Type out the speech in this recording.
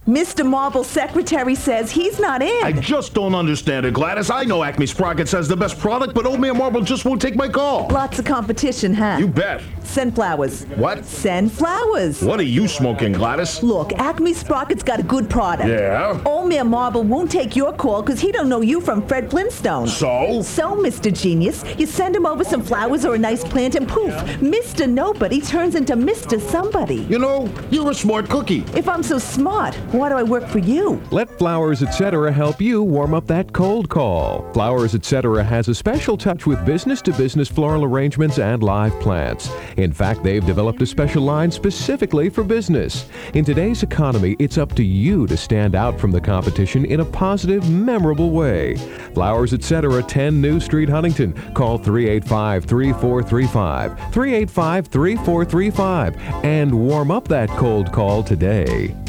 Mr. Marble's secretary says he's not in. I just don't understand it, Gladys. I know Acme Sprockets has the best product, but Old Man Marble just won't take my call. Lots of competition, huh? You bet. Send flowers. What? Send flowers. What are you smoking, Gladys? Look, Acme Sprockets got a good product. Yeah? Old Man Marble won't take your call because he don't know you from Fred Flintstone. So? So, Mr. Genius, you send him over some flowers or a nice plant and poof, Mr. Nobody turns into Mr. Somebody. You know, you're a smart cookie. If I'm so smart, why do I work for you? Let Flowers Etc. help you warm up that cold call. Flowers Etc. has a special touch with business-to-business floral arrangements and live plants. In fact, they've developed a special line specifically for business. In today's economy, it's up to you to stand out from the competition in a positive, memorable way. Flowers Etc., 10 New Street, Huntington. Call 385-3435, 385-3435, and warm up that cold call today.